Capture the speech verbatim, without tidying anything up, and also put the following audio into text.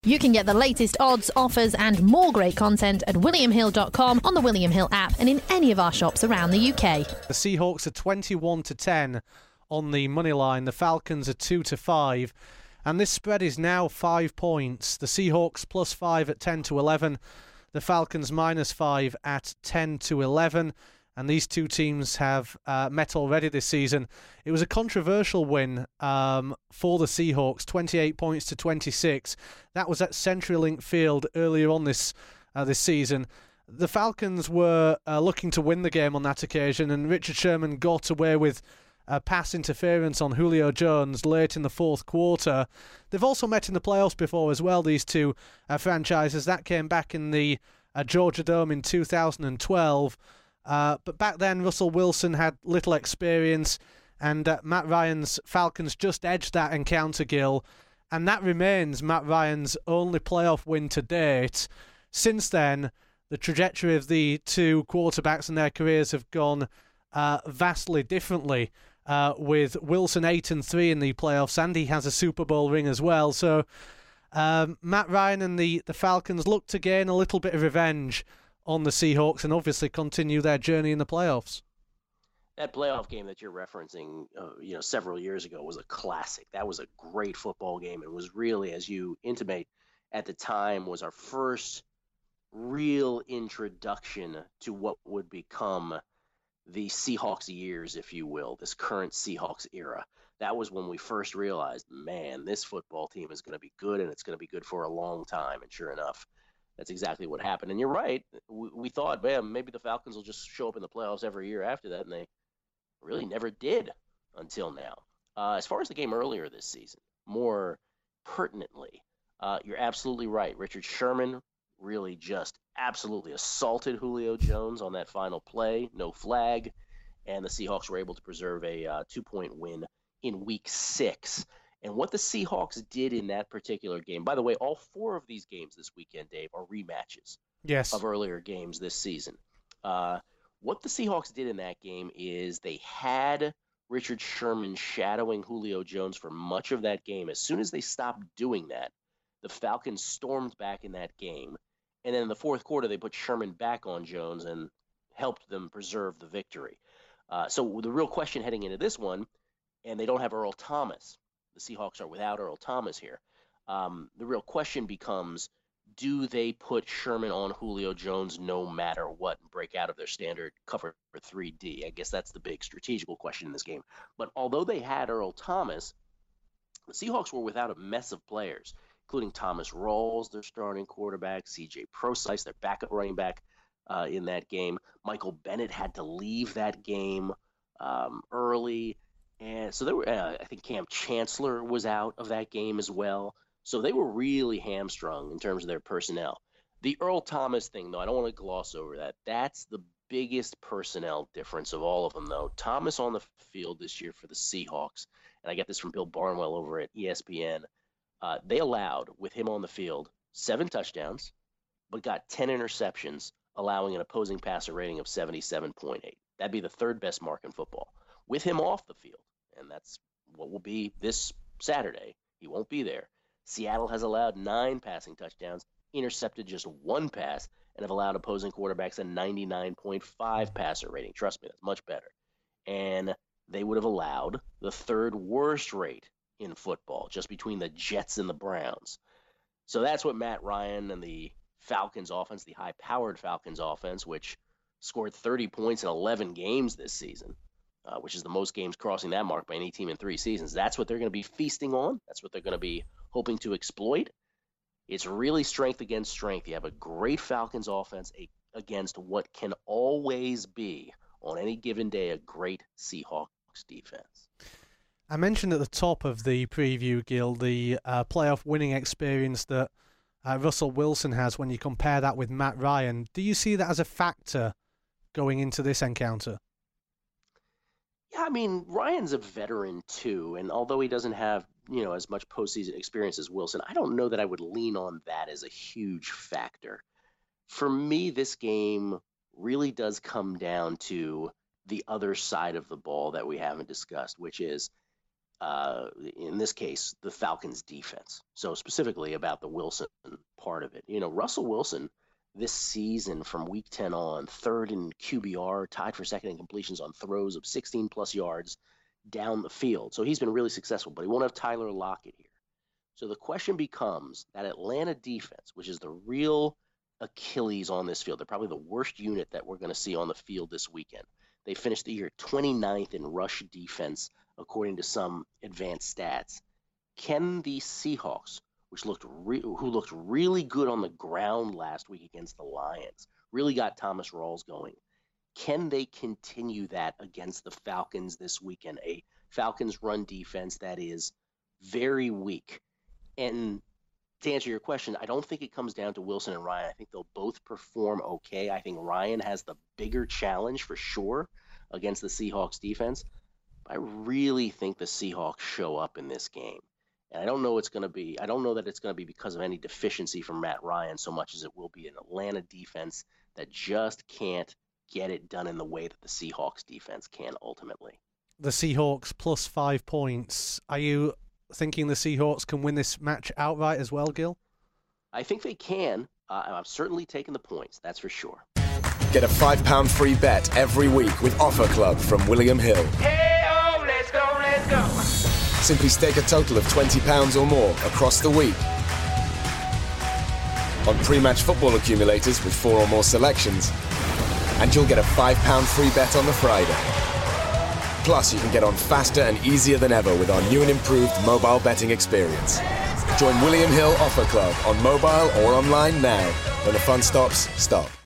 You can get the latest odds, offers and more great content at william hill dot com, on the William Hill app and in any of our shops around the U K. The Seahawks are twenty-one to ten on the money line. The Falcons are two to five. And this spread is now five points. The Seahawks plus five at ten to eleven. The Falcons minus five at ten to eleven. And these two teams have uh, met already this season. It was a controversial win um, for the Seahawks, twenty-eight points to twenty-six. That was at CenturyLink Field earlier on this uh, this season. The Falcons were uh, looking to win the game on that occasion, and Richard Sherman got away with uh, pass interference on Julio Jones late in the fourth quarter. They've also met in the playoffs before as well, these two uh, franchises. That came back in the uh, Georgia Dome in two thousand twelve. Uh, but back then, Russell Wilson had little experience, and uh, Matt Ryan's Falcons just edged that encounter, Gil, and that remains Matt Ryan's only playoff win to date. Since then, the trajectory of the two quarterbacks and their careers have gone uh, vastly differently, uh, with Wilson eight and three in the playoffs, and he has a Super Bowl ring as well. So um, Matt Ryan and the, the Falcons look to gain a little bit of revenge on the Seahawks and obviously continue their journey in the playoffs. That playoff game that you're referencing, uh, you know, several years ago was a classic. That was a great football game. It was really, as you intimate, at the time was our first real introduction to what would become the Seahawks years, if you will, this current Seahawks era. That was when we first realized, man, this football team is going to be good, and it's going to be good for a long time. And sure enough, that's exactly what happened. And you're right. We, we thought, man, maybe the Falcons will just show up in the playoffs every year after that, and they really never did until now. Uh, as far as the game earlier this season, more pertinently, uh, you're absolutely right. Richard Sherman really just absolutely assaulted Julio Jones on that final play, no flag, and the Seahawks were able to preserve a uh, two-point win in week six. And what the Seahawks did in that particular game, by the way, all four of these games this weekend, Dave, are rematches yes. of earlier games this season. Uh, what the Seahawks did in that game is they had Richard Sherman shadowing Julio Jones for much of that game. As soon as they stopped doing that, the Falcons stormed back in that game. And then in the fourth quarter, they put Sherman back on Jones and helped them preserve the victory. Uh, so the real question heading into this one, and they don't have Earl Thomas. The Seahawks are without Earl Thomas here. Um, the real question becomes, do they put Sherman on Julio Jones no matter what and break out of their standard cover for three D? I guess that's the big strategical question in this game. But although they had Earl Thomas, the Seahawks were without a mess of players, including Thomas Rawls, their starting quarterback, C J Prosise, their backup running back uh, in that game. Michael Bennett had to leave that game um, early. And so they were, uh, I think Cam Chancellor was out of that game as well. So they were really hamstrung in terms of their personnel. The Earl Thomas thing, though, I don't want to gloss over that. That's the biggest personnel difference of all of them, though. Thomas on the field this year for the Seahawks, and I get this from Bill Barnwell over at E S P N, uh, they allowed, with him on the field, seven touchdowns, but got ten interceptions, allowing an opposing passer rating of seventy-seven point eight. That'd be the third best mark in football. With him off the field, and that's what will be this Saturday, he won't be there. Seattle has allowed nine passing touchdowns, intercepted just one pass, and have allowed opposing quarterbacks a ninety-nine point five passer rating. Trust me, that's much better. And they would have allowed the third worst rate in football, just between the Jets and the Browns. So that's what Matt Ryan and the Falcons offense, the high-powered Falcons offense, which scored thirty points in eleven games this season, Uh, which is the most games crossing that mark by any team in three seasons. That's what they're going to be feasting on. That's what they're going to be hoping to exploit. It's really strength against strength. You have a great Falcons offense a, against what can always be, on any given day, a great Seahawks defense. I mentioned at the top of the preview, Gil, the uh, playoff winning experience that uh, Russell Wilson has when you compare that with Matt Ryan. Do you see that as a factor going into this encounter? Yeah, I mean, Ryan's a veteran too, and although he doesn't have, you know, as much postseason experience as Wilson, I don't know that I would lean on that as a huge factor. For me, this game really does come down to the other side of the ball that we haven't discussed, which is uh, in this case, the Falcons' defense. So specifically about the Wilson part of it. You know, Russell Wilson this season from week ten on, third in Q B R, tied for second in completions on throws of sixteen plus yards down the field. So he's been really successful, but he won't have Tyler Lockett here. So the question becomes that Atlanta defense, which is the real Achilles on this field. They're probably the worst unit that we're going to see on the field this weekend. They finished the year twenty-ninth in rush defense, according to some advanced stats. Can the Seahawks, which looked re- who looked really good on the ground last week against the Lions, really got Thomas Rawls going, can they continue that against the Falcons this weekend? A Falcons run defense that is very weak. And to answer your question, I don't think it comes down to Wilson and Ryan. I think they'll both perform okay. I think Ryan has the bigger challenge for sure against the Seahawks defense. I really think the Seahawks show up in this game. And I don't know it's going to be, I don't know that it's going to be because of any deficiency from Matt Ryan so much as it will be an Atlanta defense that just can't get it done in the way that the Seahawks defense can ultimately. The Seahawks plus five points. Are you thinking the Seahawks can win this match outright as well, Gil? I think they can. Uh, I've certainly taken the points, that's for sure. Get a five pound free bet every week with Offer Club from William Hill. Hey-o, let's go, let's go. Simply stake a total of twenty pounds or more across the week on pre-match football accumulators with four or more selections, and you'll get a five pound free bet on the Friday. Plus, you can get on faster and easier than ever with our new and improved mobile betting experience. Join William Hill Offer Club on mobile or online now. When the fun stops, stop.